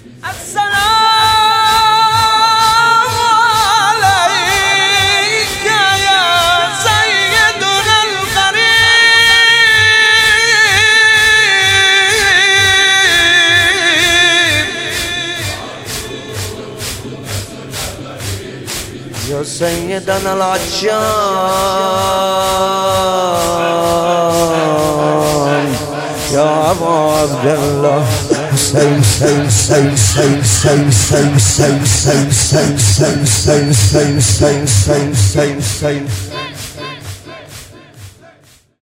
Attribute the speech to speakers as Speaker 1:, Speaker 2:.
Speaker 1: السلام عليك يا سيدنا الغريب يا سيدنا العجام يا أبا عبد الله حسين سين سين سين سين سين سين سين سين سين سين سين سين سين سين